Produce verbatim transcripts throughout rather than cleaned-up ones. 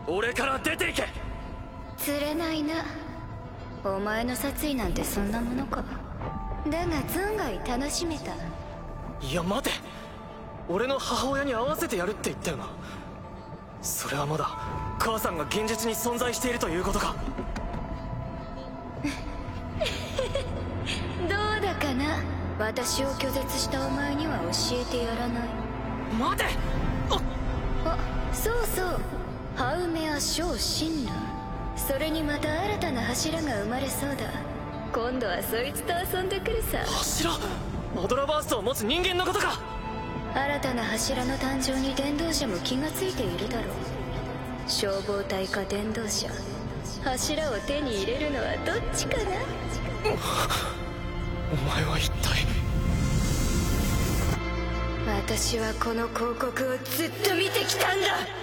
俺から出ていけ。 釣れないな。お前の殺意なんてそんなものか。だが存外楽しめた。 いや待て、俺の母親に会わせてやるって言ったよな。それはまだ母さんが現実に存在しているということか。 どうだかな。私を拒絶したお前には教えてやらない。 待て。 あ、そうそう、ハウメア小神羅。それにまた新たな柱が生まれそうだ。今度はそいつと遊んでくるさ。 柱？アドラバーストを持つ人間のことか。 新たな柱の誕生に伝道者も気がついているだろう。消防隊か伝道者、柱を手に入れるのはどっちかな。 お前は一体。 私はこの広告をずっと見てきたんだ。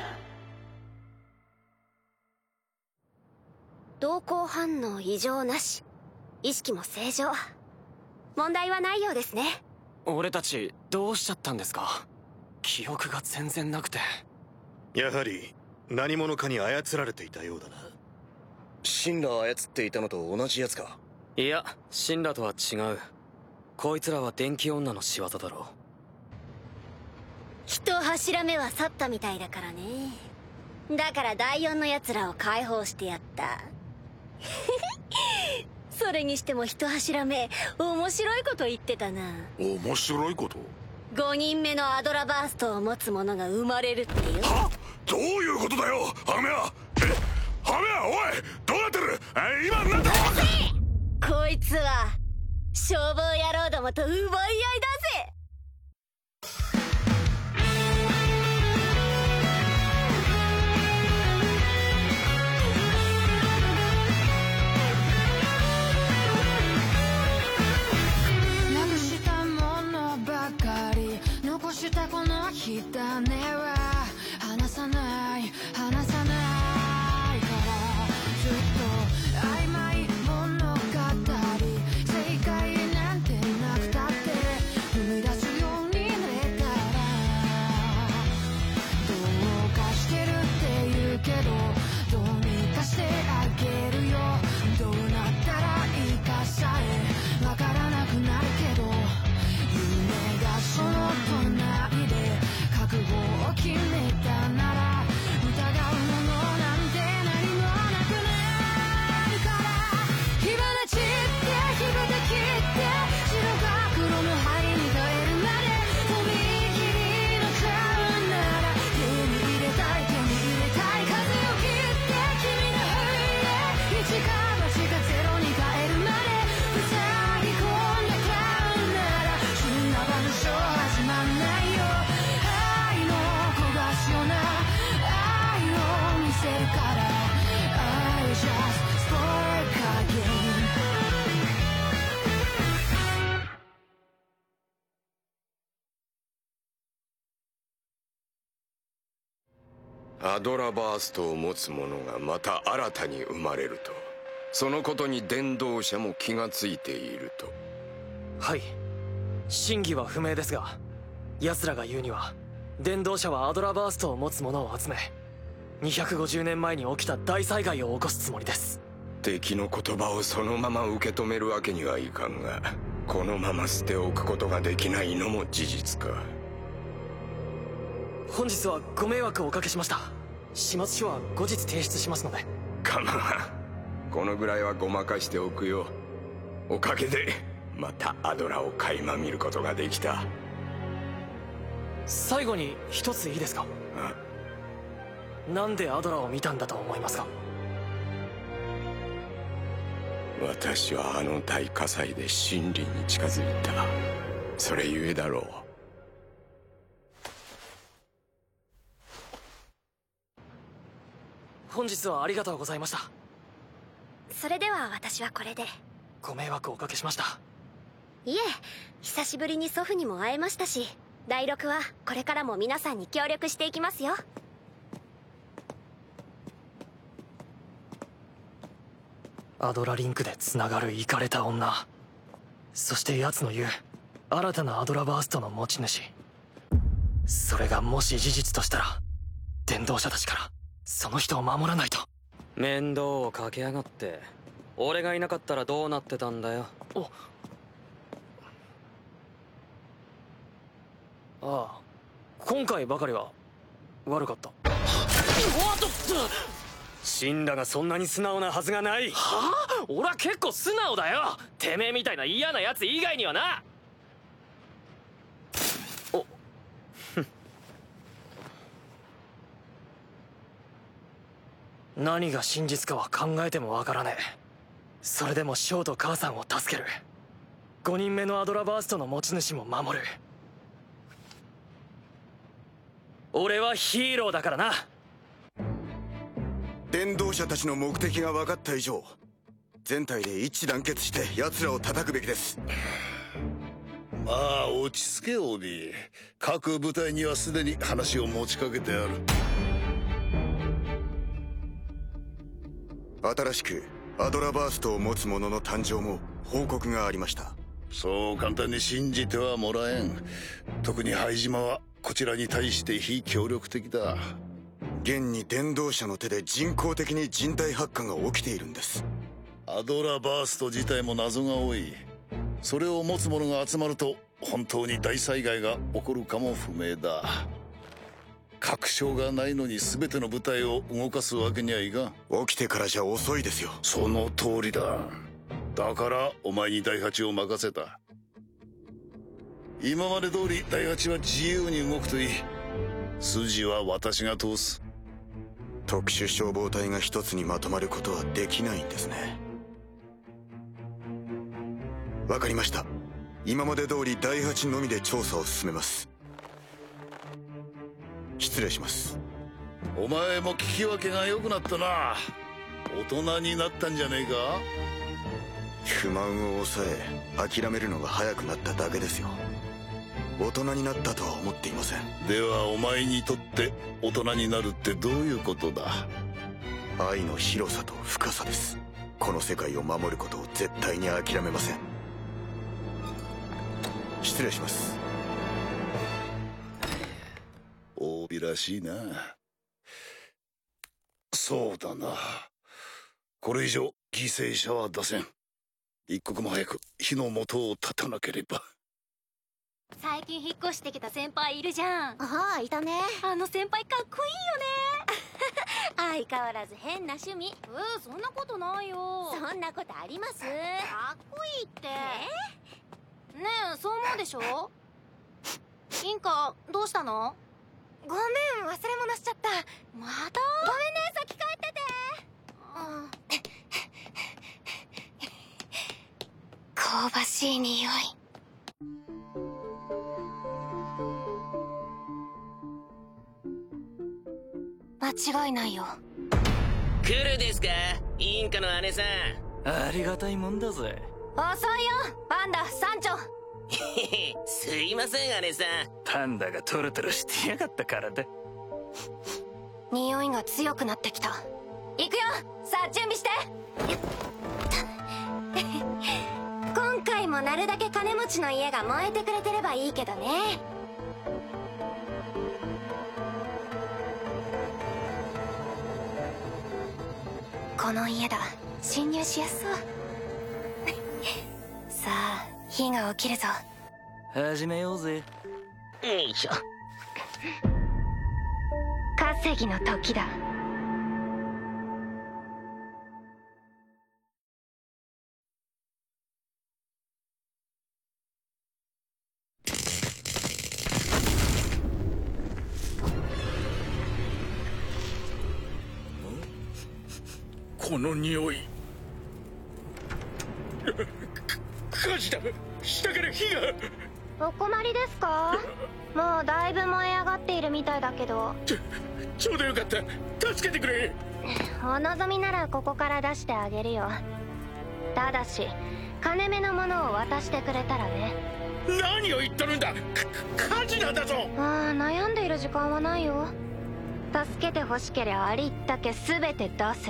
瞳孔反応異常なし、意識も正常。問題はないようですね。 俺たちどうしちゃったんですか。記憶が全然なくて。 やはり何者かに操られていたようだな。 神羅を操っていたのと同じやつか。 いや、神羅とは違う。こいつらは電気女の仕業だろう。 一柱目は去ったみたいだからね。だから第四の奴らを解放してやった。それにしても一柱目面白いこと言ってたな。 面白いこと？ ごにんめのアドラバーストを持つ者が生まれるってよ。 は？どういうことだよハメア。え、ハメア、おいどうなってる。え、今なんだ。 こいつは消防野郎どもと奪い合いだぜ。 残したこの火種は離さない離さないから、ずっと曖昧物語。正解なんてなくたって踏み出すようになれたら、どうかしてるって言うけど、どうにかしてあげるよ。どうなったらいいかさえわからなくなるけど、夢がその隣で覚悟を決めたなら、疑うものなんて何もなくなるから。火花散って火ができって白か黒の灰に変えるまで、とびきりのちゃうなら手に入れたい手に入れたい。風を切って君の冬へ一か八かゼロに変えるまで塞ぎ込んでたうなら、そんな話始まんないよ。愛の焦がすような愛を見せるから、 I just spark again。 アドラバーストを持つ者がまた新たに生まれると、そのことに伝道者も気がついていると。 はい、真偽は不明ですが、奴らが言うには伝道者はアドラバーストを持つ者を集め、にひゃくごじゅうねんまえに起きた大災害を起こすつもりです。 敵の言葉をそのまま受け止めるわけにはいかんが、このまま捨ておくことができないのも事実か。 本日はご迷惑をおかけしました。始末書は後日提出しますので。 構わん、このぐらいはごまかしておくよ。おかげでまたアドラを垣間見ることができた。 最後に一ついいですか。なんでアドラを見たんだと思いますか。 私はあの大火災で真理に近づいた。それゆえだろう。 本日はありがとうございました。 それでは私はこれで。 ご迷惑をおかけしました。 いえ、久しぶりに祖父にも会えましたし、第六はこれからも皆さんに協力していきますよ。 アドラリンクでつながるイカれた女、そして奴の言う新たなアドラバーストの持ち主。それがもし事実としたら、伝道者たちからその人を守らないと。 面倒をかけやがって。俺がいなかったらどうなってたんだよ。 おああ、今回ばかりは悪かった。おっとっと、 死んだがそんなに素直なはずがない。 はあ、俺は結構素直だよ。てめえみたいな嫌なやつ以外にはな。お何が真実かは考えてもわからねえ。それでもショーと母さんを助ける。ごにんめのアドラバーストの持ち主も守る。俺はヒーローだからな。 伝道者たちの目的が分かった以上、全体で一致団結して奴らを叩くべきです。 まあ落ち着けオーディ。各部隊にはすでに話を持ちかけてある。 新しくアドラバーストを持つ者の誕生も報告がありました。 そう簡単に信じてはもらえん。特に灰島はこちらに対して非協力的だ。 現に伝道者の手で人工的に人体発火が起きているんです。 アドラバースト自体も謎が多い。それを持つ者が集まると本当に大災害が起こるかも不明だ。確証がないのに全ての部隊を動かすわけにはいかん。 起きてからじゃ遅いですよ。 その通りだ。だからお前に第八を任せた。今まで通り第八は自由に動くといい。筋は私が通す。 特殊消防隊が一つにまとまることはできないんですね。わかりました。今まで通り第八のみで調査を進めます。失礼します。 お前も聞き分けが良くなったな。大人になったんじゃねえか。 不満を抑え諦めるのが早くなっただけですよ。大人になったとは思っていません。 ではお前にとって大人になるってどういうことだ。 愛の広さと深さです。この世界を守ることを絶対に諦めません。失礼します。 大美らしいな。そうだな。これ以上犠牲者は出せん。一刻も早く火の元を絶たなければ。 最近引っ越してきた先輩いるじゃん。 ああ、いたね。 あの先輩かっこいいよね。相変わらず変な趣味。えー、そんなことないよ。そんなことあります？かっこいいって。えー、ねえ、そう思うでしょ？インカ、どうしたの？ ごめん、忘れ物しちゃった。 また？ごめんね、先帰ってて。 あ香ばしい匂い。間違いないよ。 来るですか、インカの姉さん。 ありがたいもんだぜ。 遅いよ、パンダ山頂。 すいません姉さん。 パンダがトロトロしてやがったからだ。 匂いが強くなってきた。 行くよ、さあ準備して。 今回もなるだけ金持ちの家が燃えてくれてればいいけどね。この家だ。侵入しやすそう。さあ火が起きるぞ。 始めようぜ。 よいしょ。 稼ぎの時だ。 この匂い。火事だ。下から火が。 お困りですか？もうだいぶ燃え上がっているみたいだけど。 ちょ、ちょうどよかった。助けてくれ。 お望みならここから出してあげるよ。ただし金目のものを渡してくれたらね。 何を言っとるんだ。火事なんだぞ。 ああ、悩んでいる時間はないよ。助けて欲しけりゃありったけ全て出せ。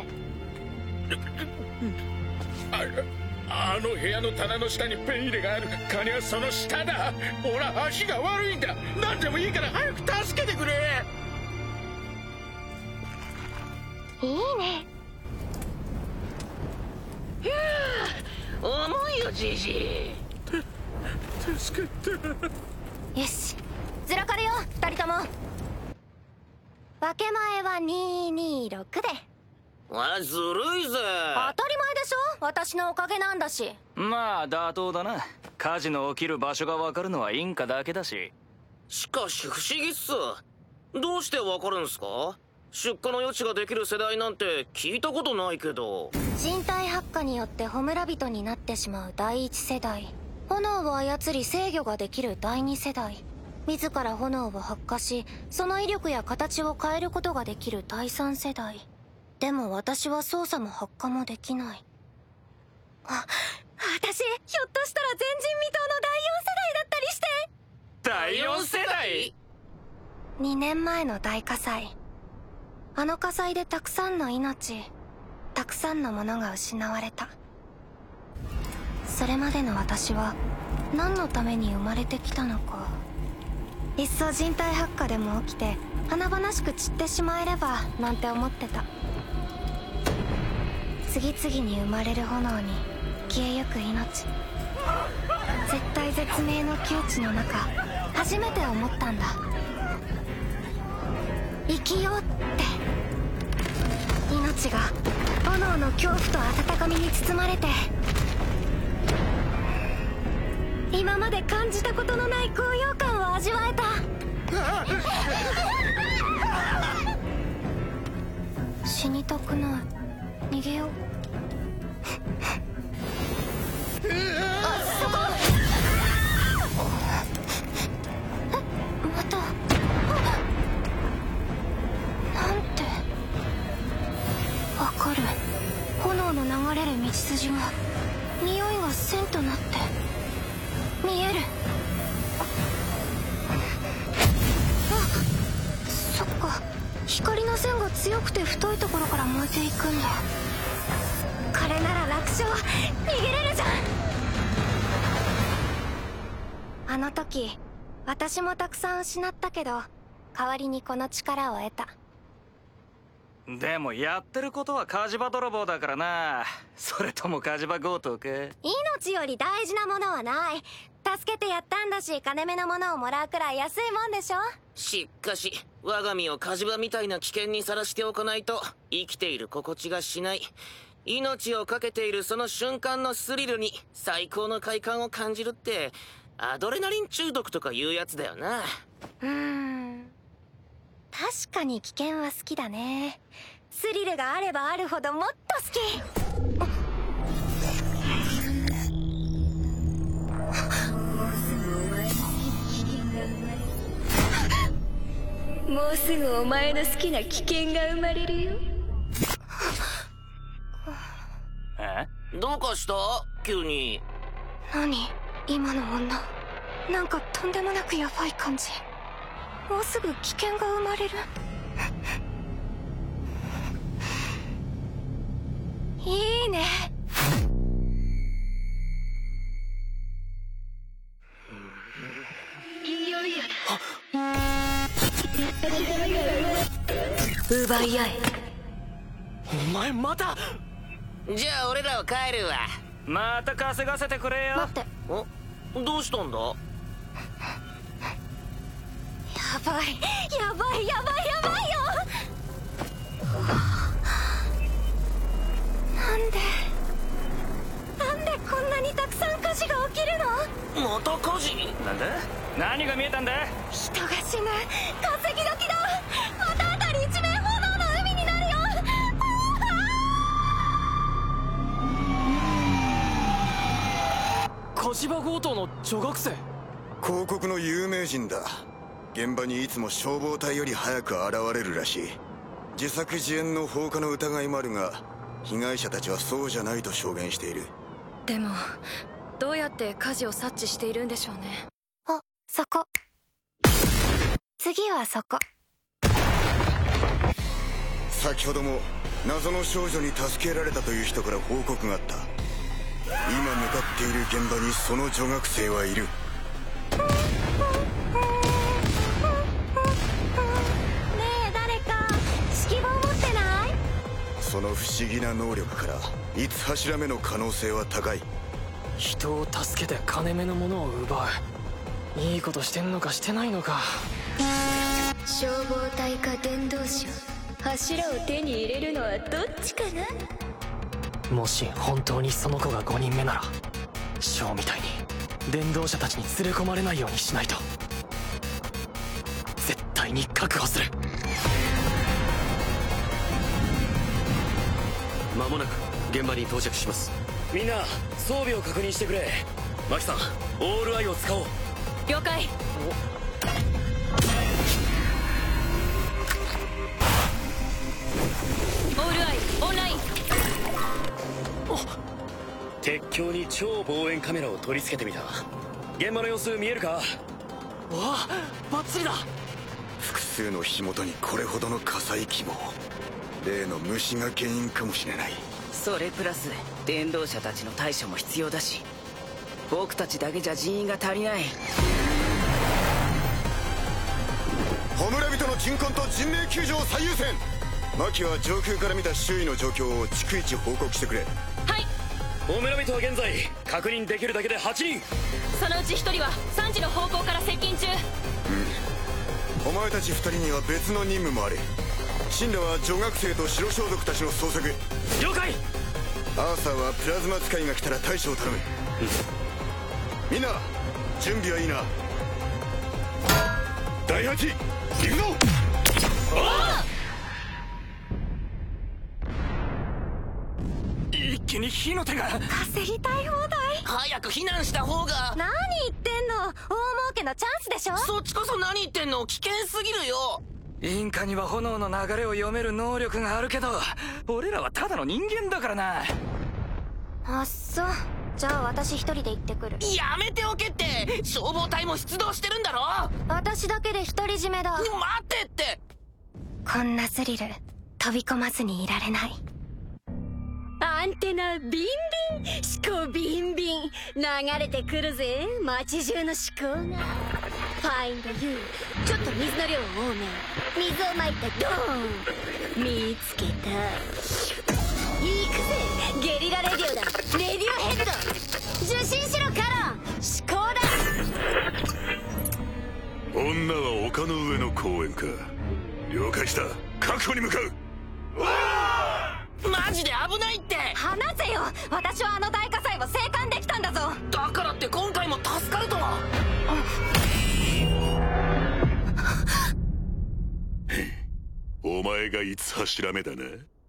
あ, あの部屋の棚の下にペン入れがある。金はその下だ。俺は足が悪いんだ。何でもいいから早く助けてくれ。 いいね。 いやー重いよじじい。 助かった。 よし、ずらかるよ二人とも。分け前はにひゃくにじゅうろくで。 わ、ずるいぜ。 当たり前でしょ、私のおかげなんだし。 まあ妥当だな。火事の起きる場所が分かるのはインカだけだし。 しかし不思議っす。どうして分かるんすか？出荷の余地ができる世代なんて聞いたことないけど。 人体発火によって焔人になってしまう第一世代、炎を操り制御ができる第二世代、自ら炎を発火しその威力や形を変えることができる第三世代。でも私は操作も発火もできない。あ、私ひょっとしたら前人未到の第四世代だったりして。 だいよん世代？ にねんまえの大火災、あの火災でたくさんの命、たくさんのものが失われた。それまでの私は何のために生まれてきたのか。いっそ人体発火でも起きて華々しく散ってしまえればなんて思ってた。次々に生まれる炎に消えゆく命、絶対絶命の窮地の中初めて思ったんだ。生きようって。命が炎の恐怖と温かみに包まれて、今まで感じたことのない高揚感を味わえた。死にたくない。逃げよう。あ、そこ。え、また。なんて。わかる。炎の流れる道筋が、匂いが線となって見える。あ、そっか。光の線が強くて太いところから燃えていくんだ。これなら楽勝。逃げれるじゃん。あの時私もたくさん失ったけど、代わりにこの力を得た。 でもやってることは火事場泥棒だからな。それとも火事場強盗か？ 命より大事なものはない。助けてやったんだし、金目のものをもらうくらい安いもんでしょ。 しかし我が身を火事場みたいな危険にさらしておかないと生きている心地がしない。命を懸けているその瞬間のスリルに最高の快感を感じるってアドレナリン中毒とかいうやつだよな。 うーん、確かに危険は好きだね。スリルがあればあるほどもっと好き。もうすぐお前の好きな危険が生まれるよ。 え？ どうかした？急に。 何？今の女、なんかとんでもなくヤバい感じ。もうすぐ危険が生まれる。いいね。いよいよだ。奪い合え。 お前また。 じゃあ俺らは帰るわ。 また稼がせてくれよ。 待って。 お、どうしたんだ？ やばいやばいやばいやばいよ。なんでなんでこんなにたくさん火事が起きるの？ また火事？ なんだ？何が見えたんだ？ 人が死ぬ。化石時だ。また辺り一面炎の海になるよ。 火事場強盗の女学生？ 広告の有名人だ。現場にいつも消防隊より早く現れるらしい。自作自演の放火の疑いもあるが、被害者たちはそうじゃないと証言している。 でもどうやって火事を察知しているんでしょうね。 あ、そこ。次はそこ。 先ほども謎の少女に助けられたという人から報告があった。今向かっている現場にその女学生はいる。ねえ誰か指揮棒持ってない？ 不思議な能力からいつ柱目の可能性は高い。 人を助けて金目のものを奪う。いいことしてんのかしてないのか。 消防隊か伝道師、柱を手に入れるのはどっちかな。 もし本当にその子がごにんめなら、ショーみたいに伝道者たちに連れ込まれないようにしないと。絶対に確保する。 間もなく現場に到着します。みんな装備を確認してくれ。マキさん、オールアイを使おう。 了解。オールアイオンライン。 鉄橋に超望遠カメラを取り付けてみた。現場の様子見えるか？ わあ、バッチリだ。 複数の火元にこれほどの火災規模。例の虫が原因かもしれない。 それプラス伝道者たちの対処も必要だし、僕たちだけじゃ人員が足りない。 ホムラ人の鎮魂と人命救助を最優先。マキは上空から見た周囲の状況を逐一報告してくれ。 はい。 ホムラ人は現在確認できるだけではちにん。 そのうちひとりはさんじの方向から接近中。 うん、お前たちふたりには別の任務もある。シンラは女学生と白装束たちの捜索。 了解。 アーサーはプラズマ使いが来たら対処を頼む。みんな準備はいいな。だいはち、行くぞ。 一気に火の手が。 稼ぎたい放題。 早く避難した方が。 何言ってんの。大儲けのチャンスでしょ。 そっちこそ何言ってんの。危険すぎるよ。 インカには炎の流れを読める能力があるけど、俺らはただの人間だからな。 あっそ。じゃあ私一人で行ってくる。 やめておけって。消防隊も出動してるんだろ。 私だけで独り占めだ。 待ってって。 こんなスリル飛び込まずにいられない。 アンテナビンビン、思考ビンビン流れてくるぜ。街中の思考が。ファインドユー。ちょっと水の量多め。水をまいたドーン。見つけた。行くぜ。ゲリラレディオだ。レディオヘッド。受信しろカロン。思考だ。 女は丘の上の公園か。了解した。確保に向かう。 マジで危ないって。 離せよ。私はあの大火災を生還できたんだぞ。 だからって今回も助かるとは。 お前がいつ柱目だな。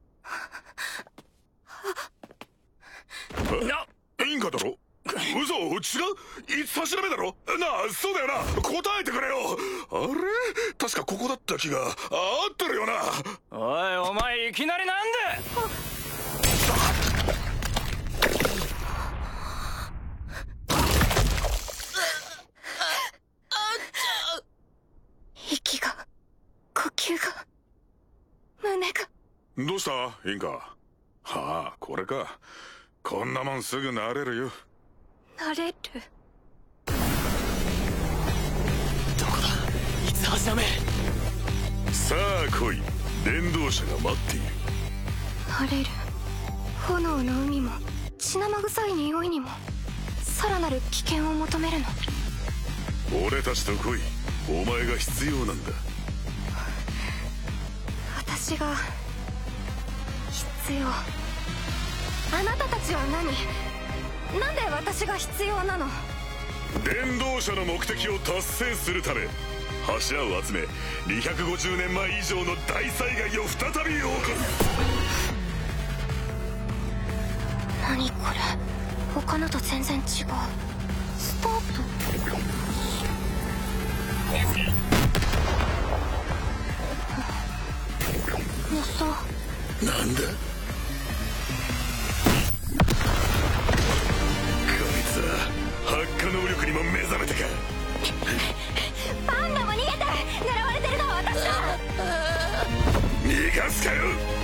あ、インカだろ。嘘、違う。いつ柱目だろ。なあ、そうだよな。答えてくれよ。あれ、確かここだった気が。あってるよな。 おい、お前いきなりなんで。 息が、呼吸が、胸が。 どうしたインカ。はあ、これか。こんなもんすぐ慣れるよ。 慣れる。 どこだ。いつ柱目。 さあ来い。伝道者が待っている。 慣れる。炎の海も血生臭い匂いにもさらなる危険を求めるの。 俺たちと来い。お前が必要なんだ。 私が必要。あなたたちは何？なんで私が必要なの？ 伝道者の目的を達成するため柱を集めにひゃくごじゅうねんまえ以上の大災害を再び起こす。 何これ。他のと全然違う。スタート。嘘。 なんだ発火能力にも目覚めたか。 パンダも逃げて。狙われてるのは私だ。 逃がすかよ。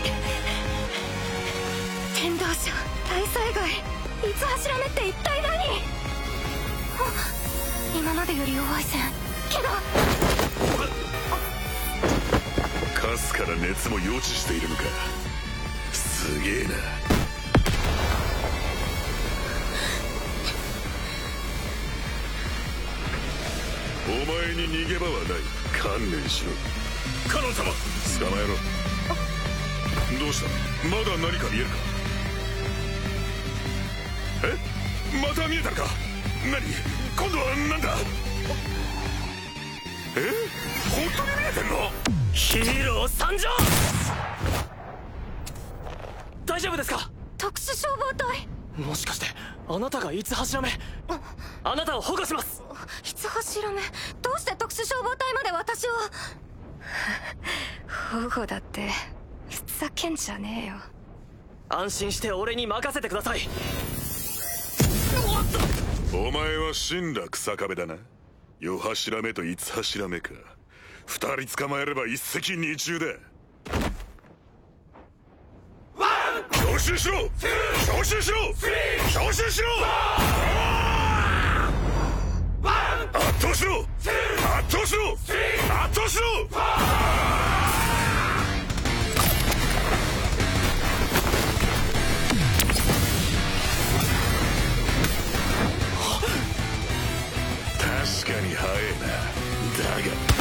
伝道者大災害いつ柱目って一体何？あ、今までより弱い線けど。 カスから熱も予知しているのか。 すげえな。お前に逃げ場はない。観念しろ。カノン様、捕まえろ。どうした？まだ何か見えるか？え？また見えたのか？何？今度は何だ？え？本当に見えてんの？ ヒーロー参上！大丈夫ですか？ 特殊消防隊。 もしかしてあなたが五柱目？あなたを保護します。 五柱目、どうして特殊消防隊まで私を保護だってふざけんじゃねえよ。 安心して俺に任せてください。 お前は死んだ草壁だな。四柱目と五柱目か。二人捕まえれば一石二鳥だ。招集しろ！招集しろ！招集しろ！圧倒しろ！圧倒しろ！圧倒しろ！確かに早えな。だが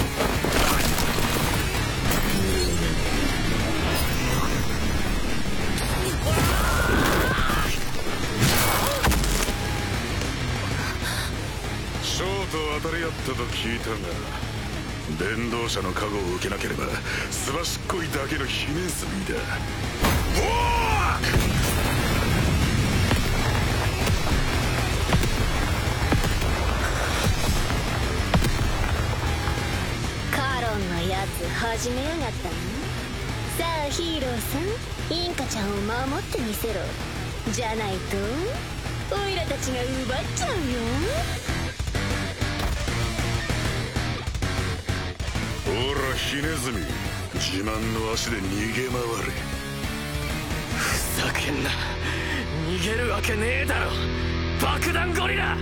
ショーと当たり合ったと聞いたが、伝道者の加護を受けなければすばしっこいだけのひねずみだ。 カロンのやつ始めやがったな。さあヒーローさん、インカちゃんを守ってみせろ。じゃないとオイラたちが奪っちゃうよ。 ほらひねずみ、自慢の足で逃げ回れ。 ふざけんな。逃げるわけねえだろ爆弾ゴリラ。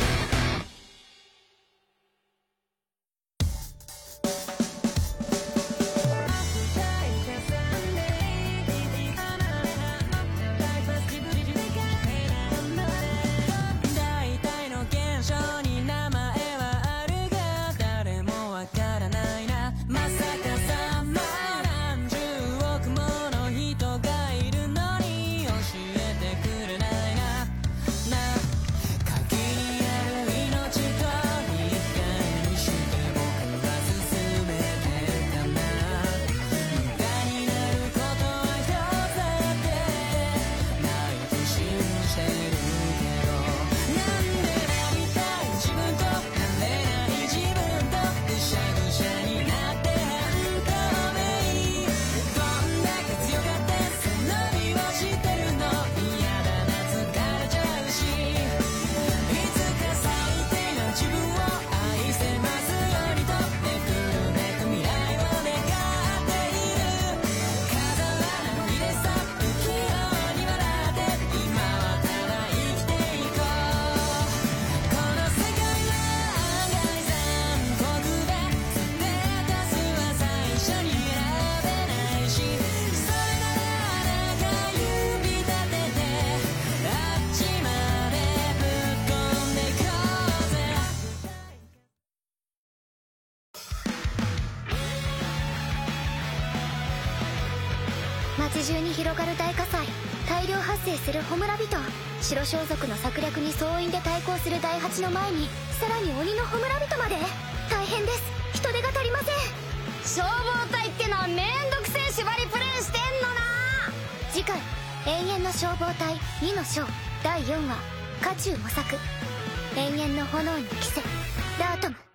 街中に広がる大火災、大量発生する焔人、白装束の策略に総員で対抗する第八の前に、さらに鬼の焔人まで。大変です、人手が足りません。消防隊ってのはめんどくせえ縛りプレイしてんのな。次回永遠の消防隊にの章だいよんわ、渦中模索。永遠の炎に着せダートム。